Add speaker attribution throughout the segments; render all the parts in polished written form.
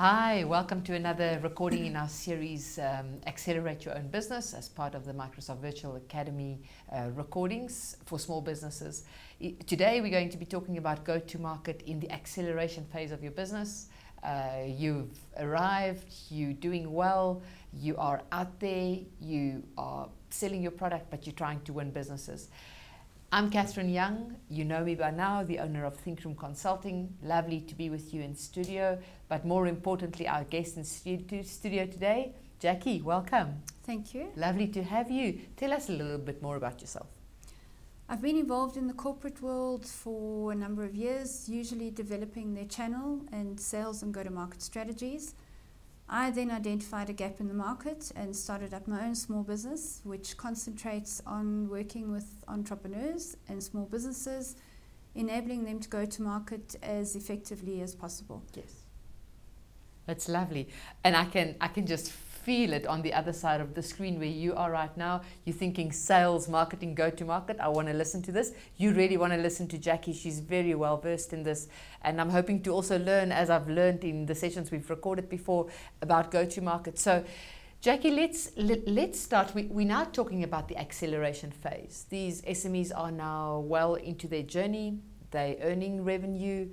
Speaker 1: Hi, welcome to another recording in our series Accelerate Your Own Business as part of the Microsoft Virtual Academy recordings for small businesses. Today we're going to be talking about go-to-market in the acceleration phase of your business. You've arrived, you're doing well, you are out there, you are selling your product, but you're trying to win businesses. I'm Catherine Young. You know me by now, the owner of Think Room Consulting. Lovely to be with you in studio, but more importantly, our guest in studio today, Jackie. Welcome.
Speaker 2: Thank you.
Speaker 1: Lovely to have you. Tell us a little bit more about yourself.
Speaker 2: I've been involved in the corporate world for a number of years, usually developing their channel and sales and go-to-market strategies. I then identified a gap in the market and started up my own small business, which concentrates on working with entrepreneurs and small businesses, enabling them to go to market as effectively as possible.
Speaker 1: Yes. That's lovely. And I can just feel it on the other side of the screen where you are right now. You're thinking sales, marketing, go to market. I want to listen to this. You really want to listen to Jackie. She's very well versed in this. And I'm hoping to also learn, as I've learned in the sessions we've recorded before, about go to market. So Jackie, let's start. We're now talking about the acceleration phase. These SMEs are now well into their journey. They're earning revenue,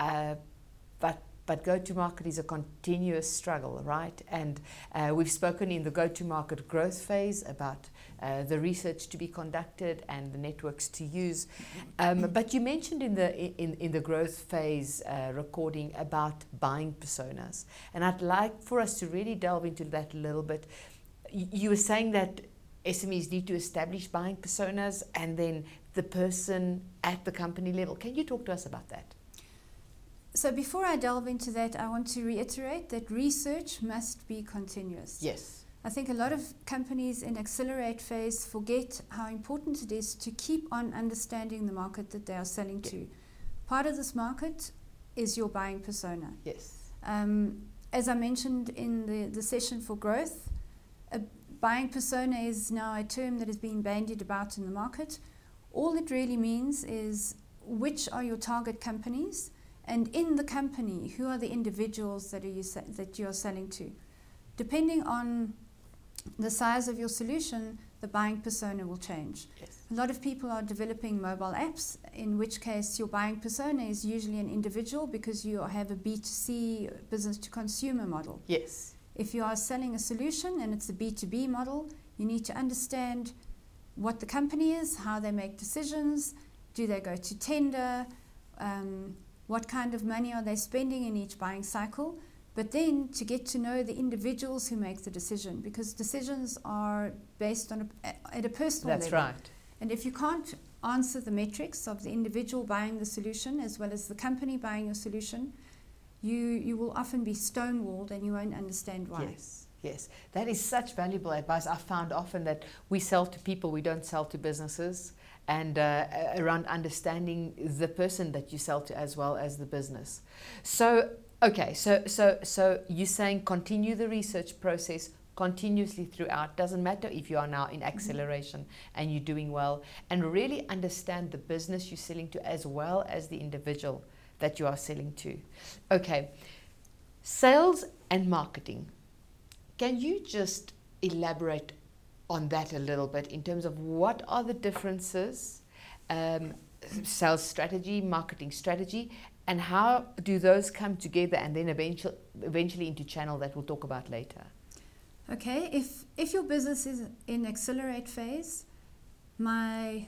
Speaker 1: but go-to-market is a continuous struggle, right? And we've spoken in the go-to-market growth phase about the research to be conducted and the networks to use. But you mentioned in the growth phase recording about buying personas. And I'd like for us to really delve into that a little bit. You were saying that SMEs need to establish buying personas and then the person at the company level. Can you talk to us about that?
Speaker 2: So before I delve into that, I want to reiterate that research must be continuous.
Speaker 1: Yes.
Speaker 2: I think a lot of companies in accelerate phase forget how important it is to keep on understanding the market that they are selling to. Part of this market is your buying persona.
Speaker 1: Yes.
Speaker 2: As I mentioned in the session for growth, a buying persona is now a term that is being bandied about in the market. All it really means is which are your target companies, and in the company, who are the individuals that you are selling to? Depending on the size of your solution, the buying persona will change.
Speaker 1: Yes.
Speaker 2: A lot of people are developing mobile apps, in which case your buying persona is usually an individual because you have a B2C, business to consumer model.
Speaker 1: Yes.
Speaker 2: If you are selling a solution and it's a B2B model, you need to understand what the company is, how they make decisions, do they go to tender, what kind of money are they spending in each buying cycle, but then to get to know the individuals who make the decision, because decisions are based on at a personal level.
Speaker 1: That's right.
Speaker 2: And if you can't answer the metrics of the individual buying the solution as well as the company buying your solution, you will often be stonewalled and you won't understand why.
Speaker 1: Yes. Yes, that is such valuable advice. I've found often that we sell to people, we don't sell to businesses, and around understanding the person that you sell to as well as the business. So, okay, so you're saying continue the research process continuously throughout. Doesn't matter if you are now in acceleration and you're doing well, and really understand the business you're selling to as well as the individual that you are selling to. Okay, sales and marketing. Can you just elaborate on that a little bit in terms of what are the differences, sales strategy, marketing strategy, and how do those come together and then eventually into channel that we'll talk about later?
Speaker 2: Okay, if your business is in accelerate phase, my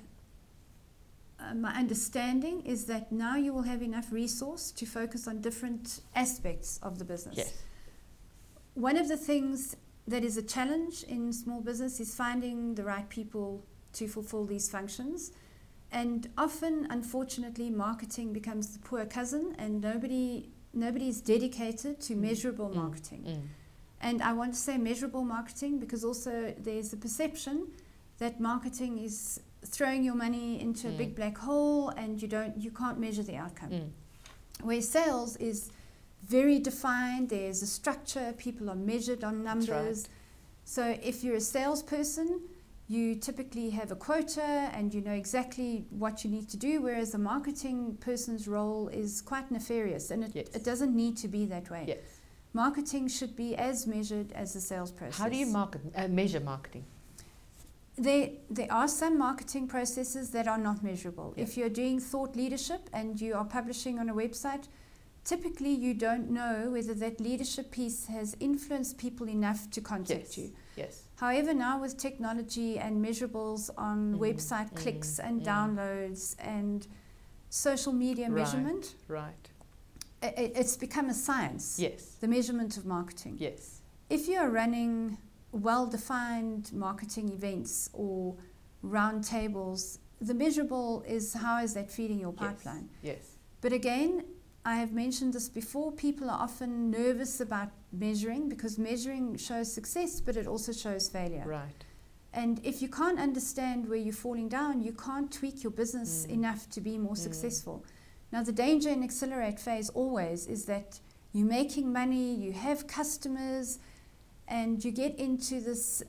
Speaker 2: understanding is that now you will have enough resource to focus on different aspects of the business.
Speaker 1: Yes.
Speaker 2: One of the things that is a challenge in small business is finding the right people to fulfill these functions. And often, unfortunately, marketing becomes the poor cousin and nobody is dedicated to measurable marketing. And I want to say measurable marketing because also there's a perception that marketing is throwing your money into a big black hole and you can't measure the outcome. Where sales is very defined, there's a structure, people are measured on numbers.
Speaker 1: That's right.
Speaker 2: So if you're a salesperson, you typically have a quota and you know exactly what you need to do, whereas a marketing person's role is quite nefarious and it doesn't need to be that way.
Speaker 1: Yes.
Speaker 2: marketing should be as measured as the sales process.
Speaker 1: How do you measure marketing?
Speaker 2: There are some marketing processes that are not measurable.
Speaker 1: Yeah.
Speaker 2: If you're doing thought leadership and you are publishing on a website, typically you don't know whether that leadership piece has influenced people enough to contact you.
Speaker 1: Yes.
Speaker 2: However, now with technology and measurables on website clicks and downloads and social media measurement,
Speaker 1: Right.
Speaker 2: it's become a science.
Speaker 1: Yes.
Speaker 2: The measurement of marketing.
Speaker 1: Yes.
Speaker 2: If you're running well-defined marketing events or round tables, the measurable is how is that feeding your pipeline.
Speaker 1: Yes.
Speaker 2: But again, I have mentioned this before, people are often nervous about measuring because measuring shows success, but it also shows failure.
Speaker 1: Right.
Speaker 2: And if you can't understand where you're falling down, you can't tweak your business enough to be more successful. Now, the danger in accelerate phase always is that you're making money, you have customers, and you get into this,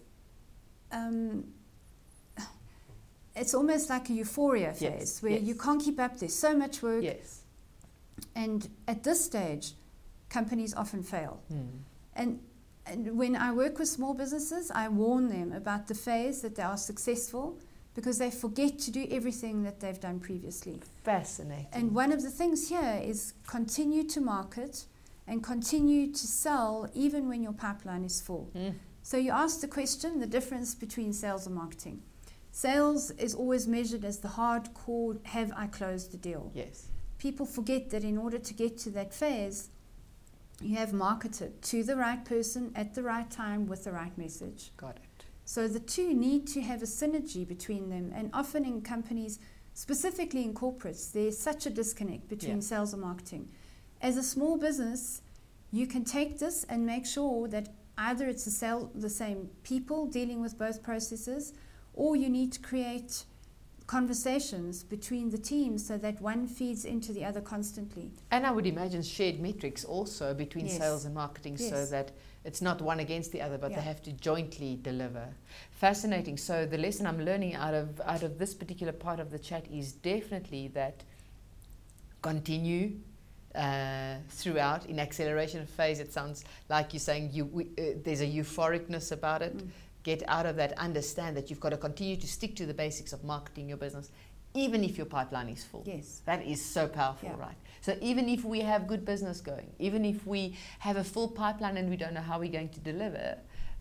Speaker 2: it's almost like a euphoria phase where you can't keep up, there's so much work.
Speaker 1: Yes.
Speaker 2: And at this stage, companies often fail. And when I work with small businesses, I warn them about the phase that they are successful because they forget to do everything that they've done previously.
Speaker 1: Fascinating.
Speaker 2: And one of the things here is continue to market and continue to sell even when your pipeline is full. So you asked the question, the difference between sales and marketing. Sales is always measured as the hardcore, have I closed the deal?
Speaker 1: Yes.
Speaker 2: People forget that in order to get to that phase, you have marketed to the right person at the right time with the right message.
Speaker 1: Got it.
Speaker 2: So the two need to have a synergy between them. And often in companies, specifically in corporates, there's such a disconnect between sales and marketing. As a small business, you can take this and make sure that either it's the same people dealing with both processes, or you need to create conversations between the teams so that one feeds into the other constantly.
Speaker 1: And I would imagine shared metrics also between sales and marketing so that it's not one against the other, but they have to jointly deliver. Fascinating. So the lesson I'm learning out of this particular part of the chat is definitely that continue throughout. In acceleration phase, it sounds like you're saying there's a euphoricness about it. Get out of that, understand that you've got to continue to stick to the basics of marketing your business, even if your pipeline is full.
Speaker 2: Yes.
Speaker 1: That is so powerful, right? So even if we have good business going, even if we have a full pipeline and we don't know how we're going to deliver,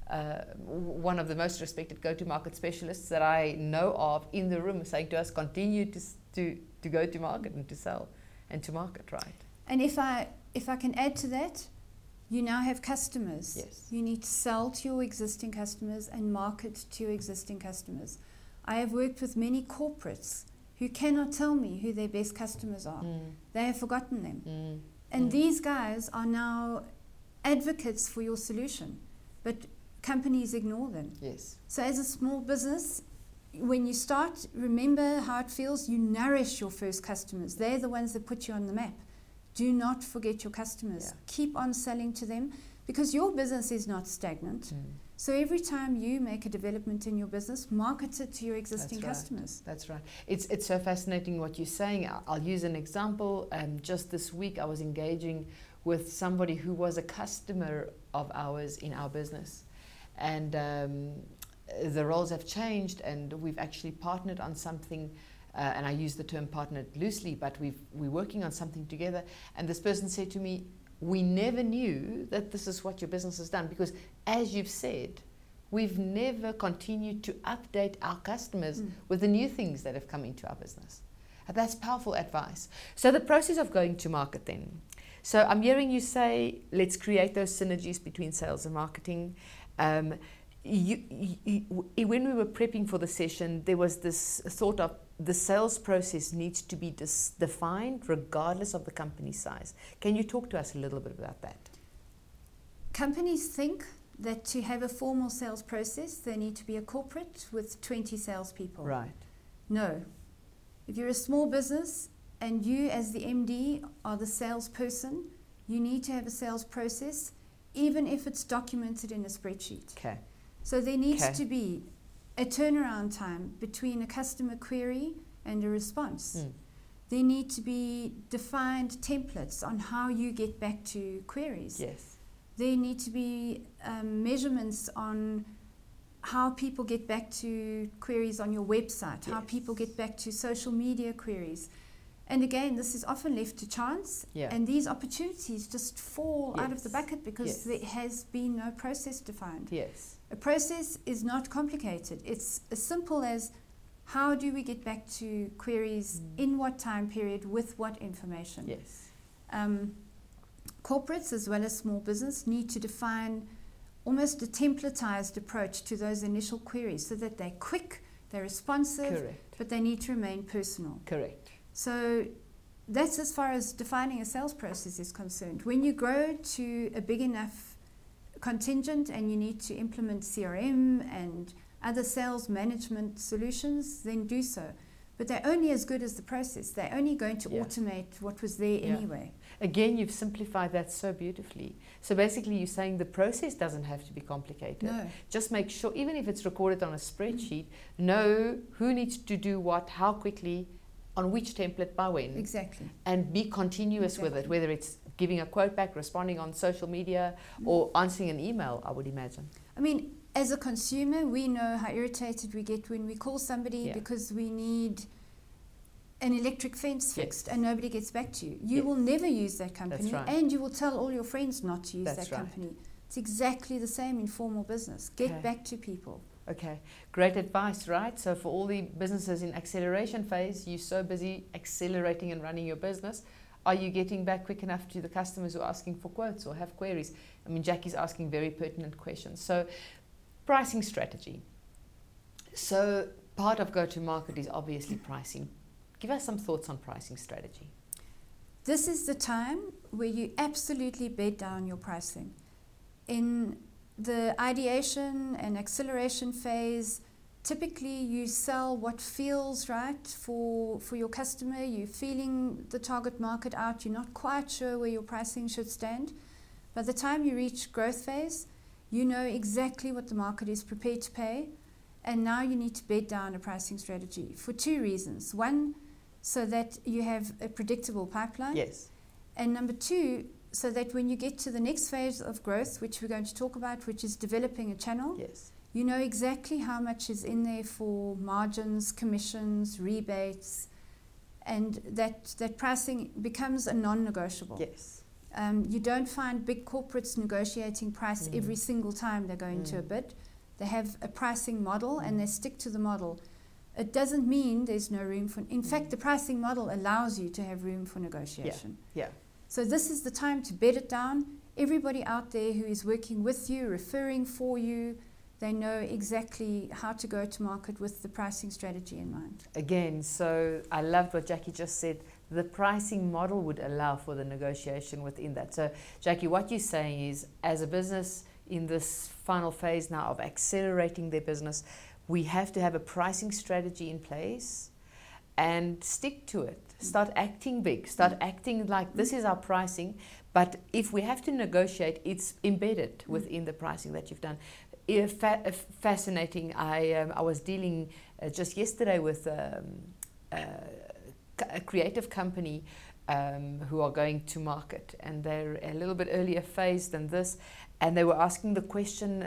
Speaker 1: one of the most respected go-to-market specialists that I know of in the room saying to us, continue to go to market and to sell and to market, right?
Speaker 2: And if I can add to that, you now have customers.
Speaker 1: Yes.
Speaker 2: You need to sell to your existing customers and market to your existing customers. I have worked with many corporates who cannot tell me who their best customers are. They have forgotten them. And these guys are now advocates for your solution, but companies ignore them.
Speaker 1: Yes.
Speaker 2: So as a small business, when you start, remember how it feels. You nourish your first customers. They're the ones that put you on the map. Do not forget your customers. Keep on selling to them because your business is not stagnant. So every time you make a development in your business, market it to your existing customers.
Speaker 1: That's right. It's so fascinating what you're saying. I'll use an example. Just this week, I was engaging with somebody who was a customer of ours in our business. And the roles have changed, and we've actually partnered on something. And I use the term partnered loosely, but we're working on something together. And this person said to me, we never knew that this is what your business has done, because as you've said, we've never continued to update our customers with the new things that have come into our business. And that's powerful advice. So the process of going to market then. So I'm hearing you say, let's create those synergies between sales and marketing. When we were prepping for the session, there was this thought of the sales process needs to be defined regardless of the company size. Can you talk to us a little bit about that?
Speaker 2: Companies think that to have a formal sales process, they need to be a corporate with 20 salespeople.
Speaker 1: Right.
Speaker 2: No. If you're a small business and you as the MD are the salesperson, you need to have a sales process, even if it's documented in a spreadsheet.
Speaker 1: Okay.
Speaker 2: So there needs to be a turnaround time between a customer query and a response. There need to be defined templates on how you get back to queries.
Speaker 1: Yes.
Speaker 2: There need to be measurements on how people get back to queries on your website, how
Speaker 1: Yes.
Speaker 2: people get back to social media queries. And again, this is often left to chance,
Speaker 1: Yeah.
Speaker 2: and these opportunities just fall out of the
Speaker 1: Yes.
Speaker 2: bucket because
Speaker 1: Yes.
Speaker 2: there has been no process defined.
Speaker 1: Yes.
Speaker 2: A process is not complicated. It's as simple as how do we get back to queries in what time period with what information.
Speaker 1: Yes.
Speaker 2: Corporates as well as small business need to define almost a templatized approach to those initial queries so that they're quick, they're responsive,
Speaker 1: Correct.
Speaker 2: but they need to remain personal.
Speaker 1: Correct.
Speaker 2: So that's as far as defining a sales process is concerned. When you grow to a big enough contingent and you need to implement CRM and other sales management solutions, then do so. But they're only as good as the process. They're only going to
Speaker 1: Yeah.
Speaker 2: automate what was there
Speaker 1: Yeah.
Speaker 2: anyway.
Speaker 1: Again, you've simplified that so beautifully. So basically, you're saying the process doesn't have to be complicated.
Speaker 2: No.
Speaker 1: Just make sure, even if it's recorded on a spreadsheet, know who needs to do what, how quickly, on which template, by when,
Speaker 2: Exactly.
Speaker 1: and be continuous with it,
Speaker 2: Exactly.
Speaker 1: whether it's giving a quote back, responding on social media, or answering an email, I would imagine.
Speaker 2: I mean, as a consumer, we know how irritated we get when we call somebody
Speaker 1: Yeah.
Speaker 2: because we need an electric fence
Speaker 1: Yes.
Speaker 2: fixed and nobody gets back to you. You
Speaker 1: Yes.
Speaker 2: will never use that company,
Speaker 1: right.
Speaker 2: and you will tell all your friends not to use
Speaker 1: That's
Speaker 2: that
Speaker 1: right.
Speaker 2: company. It's exactly the same in formal business. Get
Speaker 1: Okay.
Speaker 2: back to people.
Speaker 1: Okay, great advice, right? So for all the businesses in acceleration phase, you're so busy accelerating and running your business. Are you getting back quick enough to the customers who are asking for quotes or have queries? I mean, Jackie's asking very pertinent questions. So pricing strategy. So part of go-to-market is obviously pricing. Give us some thoughts on pricing strategy.
Speaker 2: This is the time where you absolutely bed down your pricing. In the ideation and acceleration phase, typically you sell what feels right for your customer. You're feeling the target market out. You're not quite sure where your pricing should stand. By the time you reach growth phase, you know exactly what the market is prepared to pay. And now you need to bed down a pricing strategy for two reasons. One, so that you have a predictable pipeline.
Speaker 1: Yes.
Speaker 2: And number two, so that when you get to the next phase of growth, which we're going to talk about, which is developing a channel,
Speaker 1: Yes.
Speaker 2: you know exactly how much is in there for margins, commissions, rebates, and that pricing becomes a non-negotiable.
Speaker 1: Yes.
Speaker 2: You don't find big corporates negotiating price every single time they go into a bid. They have a pricing model and they stick to the model. It doesn't mean there's no room for... In fact, the pricing model allows you to have room for negotiation.
Speaker 1: Yeah.
Speaker 2: So this is the time to bed it down. Everybody out there who is working with you, referring for you, they know exactly how to go to market with the pricing strategy in mind.
Speaker 1: Again, so I loved what Jackie just said. The pricing model would allow for the negotiation within that. So, Jackie, what you're saying is, as a business in this final phase now of accelerating their business, we have to have a pricing strategy in place and stick to it. Start acting big. Start acting like this is our pricing. But if we have to negotiate, it's embedded within the pricing that you've done. Fascinating. I was dealing just yesterday with a creative company who are going to market, and they're a little bit earlier phase than this, and they were asking the question,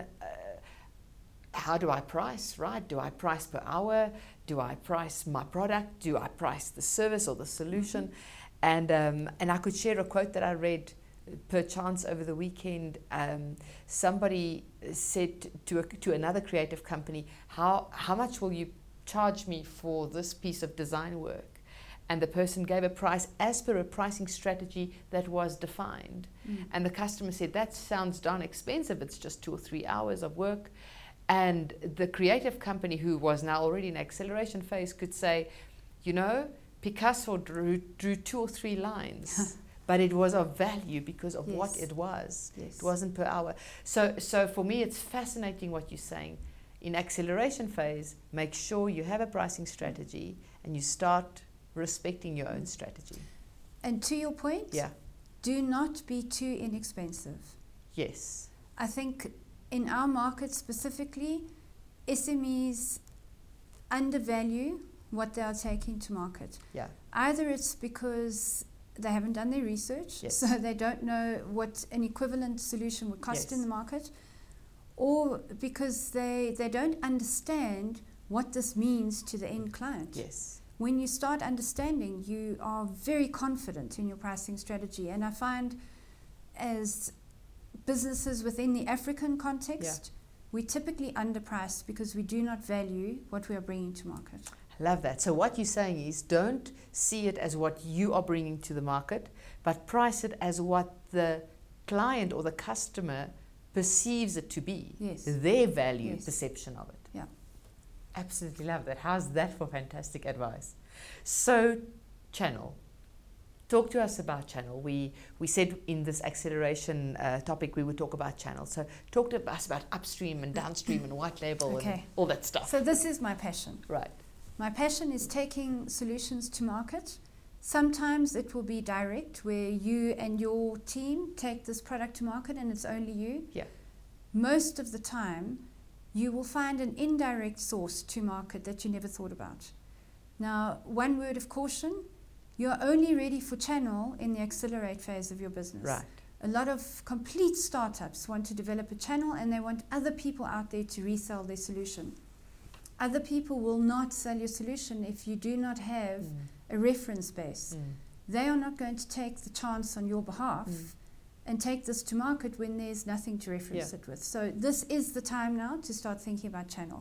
Speaker 1: how do I price, right? Do I price per hour? Do I price my product? Do I price the service or the solution? And I could share a quote that I read per chance over the weekend. Somebody said to another creative company, how much will you charge me for this piece of design work? And the person gave a price as per a pricing strategy that was defined. And the customer said, that sounds darn expensive. It's just 2 or 3 hours of work. And the creative company, who was now already in acceleration phase, could say, you know, Picasso drew 2 or 3 lines. But it was of value because of what it was.
Speaker 2: Yes.
Speaker 1: It wasn't per hour. So for me, it's fascinating what you're saying. In acceleration phase, make sure you have a pricing strategy and you start respecting your own strategy.
Speaker 2: And to your point, do not be too inexpensive.
Speaker 1: Yes.
Speaker 2: I think in our market specifically, SMEs undervalue what they are taking to market.
Speaker 1: Yeah.
Speaker 2: Either it's because they haven't done their research,
Speaker 1: Yes.
Speaker 2: so they don't know what an equivalent solution would cost in
Speaker 1: Yes.
Speaker 2: the market, or because they don't understand what this means to the end client.
Speaker 1: Yes.
Speaker 2: When you start understanding, you are very confident in your pricing strategy. And I find as businesses within the African context, we typically underprice because we do not value what we are bringing to market.
Speaker 1: Love that. So what you're saying is, don't see it as what you are bringing to the market, but price it as what the client or the customer perceives it to be.
Speaker 2: Yes.
Speaker 1: Their value
Speaker 2: Yes.
Speaker 1: perception of it.
Speaker 2: Yeah.
Speaker 1: Absolutely love that. How's that for fantastic advice? So, channel. Talk to us about channel. We said in this acceleration topic we would talk about channel. So talk to us about upstream and downstream and white label and all that stuff.
Speaker 2: So this is my passion.
Speaker 1: Right.
Speaker 2: My passion is taking solutions to market. Sometimes it will be direct, where you and your team take this product to market and it's only you.
Speaker 1: Yeah.
Speaker 2: Most of the time, you will find an indirect source to market that you never thought about. Now, one word of caution, you're only ready for channel in the accelerate phase of your business.
Speaker 1: Right.
Speaker 2: A lot of complete startups want to develop a channel and they want other people out there to resell their solution. Other people will not sell your solution if you do not have a reference base. They are not going to take the chance on your behalf and take this to market when there's nothing to reference it with. So this is the time now to start thinking about channel.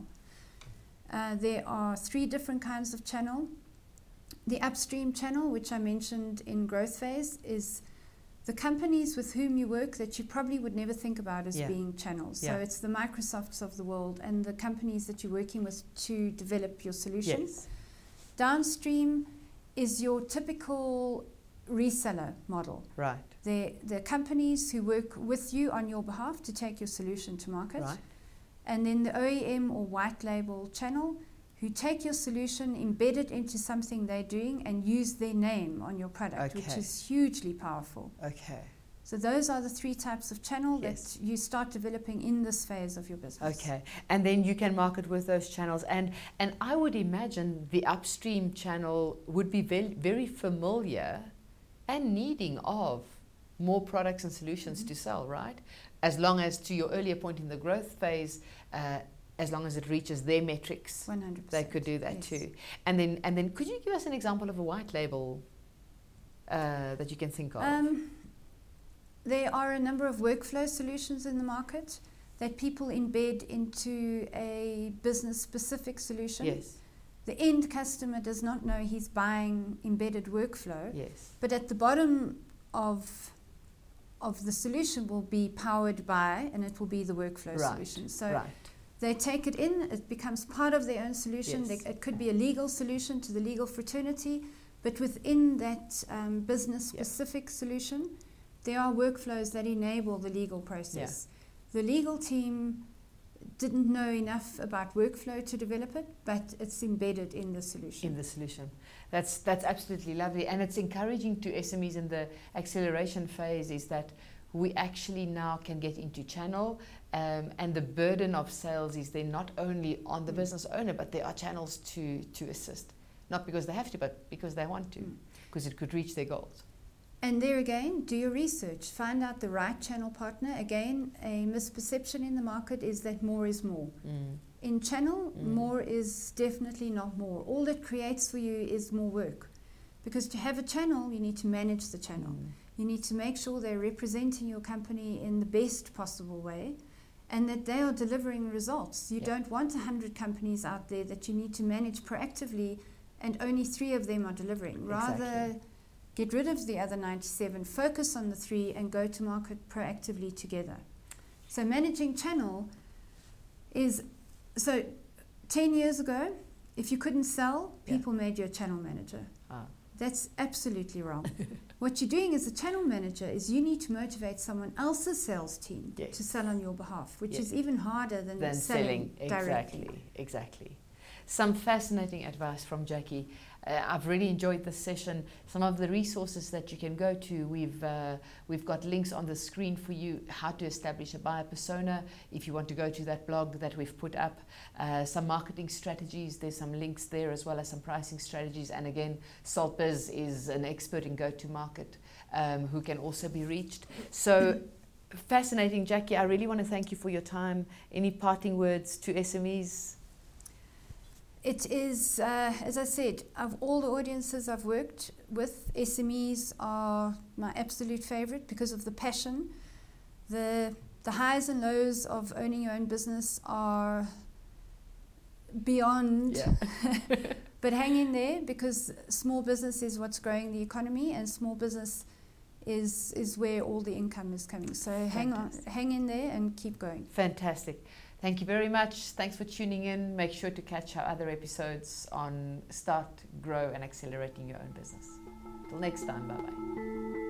Speaker 2: There are 3 different kinds of channel. The upstream channel, which I mentioned in growth phase, is the companies with whom you work that you probably would never think about as being channels. So it's the Microsofts of the world and the companies that you're working with to develop your solution.
Speaker 1: Yes.
Speaker 2: Downstream is your typical reseller model.
Speaker 1: Right.
Speaker 2: The companies who work with you on your behalf to take your solution to market.
Speaker 1: Right.
Speaker 2: And then the OEM or white label channel, who take your solution, embed it into something they're doing and use their name on your product, which is hugely powerful.
Speaker 1: Okay.
Speaker 2: So those are the 3 types of channel
Speaker 1: Yes.
Speaker 2: that you start developing in this phase of your business.
Speaker 1: Okay. And then you can market with those channels. And I would imagine the upstream channel would be very, very familiar and needing of more products and solutions to sell, right? As long as, to your earlier point in the growth phase, as long as it reaches their metrics,
Speaker 2: 100%.
Speaker 1: they could do that too. And then could you give us an example of a white label that you can think of?
Speaker 2: There are a number of workflow solutions in the market that people embed into a business-specific solution.
Speaker 1: Yes.
Speaker 2: The end customer does not know he's buying embedded workflow,
Speaker 1: Yes.
Speaker 2: but at the bottom of the solution will be powered by, and it will be the workflow solution. So they take it in, it becomes part of their own solution.
Speaker 1: Yes.
Speaker 2: It could be a legal solution to the legal fraternity, but within that business-specific solution, there are workflows that enable the legal process. The legal team didn't know enough about workflow to develop it, but it's embedded in the solution.
Speaker 1: In the solution. That's absolutely lovely. And it's encouraging to SMEs in the acceleration phase is that we actually now can get into channel, and the burden of sales is then not only on the business owner, but there are channels to assist. Not because they have to, but because they want to, because it could reach their goals.
Speaker 2: And there again, do your research. Find out the right channel partner. Again, a misperception in the market is that more is more. In channel, more is definitely not more. All it creates for you is more work. Because to have a channel, you need to manage the channel. You need to make sure they're representing your company in the best possible way and that they are delivering results. You don't want 100 companies out there that you need to manage proactively and only 3 of them are delivering. Rather, get rid of the other 97, focus on the 3 and go to market proactively together. So managing channel is, so 10 years ago, if you couldn't sell, people made you a channel manager. That's absolutely wrong. What you're doing as a channel manager is you need to motivate someone else's sales team to sell on your behalf, which is even harder than selling directly.
Speaker 1: Exactly. some fascinating advice from Jackie. I've really enjoyed this session. Some of the resources that you can go to, we've got links on the screen for you, how to establish a buyer persona, if you want to go to that blog that we've put up. Some marketing strategies, there's some links there, as well as some pricing strategies. And again, Saltbiz is an expert in go-to-market who can also be reached. So fascinating, Jackie. I really want to thank you for your time. Any parting words to SMEs?
Speaker 2: It is, as I said, of all the audiences I've worked with, SMEs are my absolute favorite because of the passion. The highs and lows of owning your own business are beyond. Yeah. But hang in there, because small business is what's growing the economy, and small business is where all the income is coming. So hang in there and keep going.
Speaker 1: Fantastic. Thank you very much. Thanks for tuning in. Make sure to catch our other episodes on Start, Grow and Accelerating Your Own Business. Till next time, bye-bye.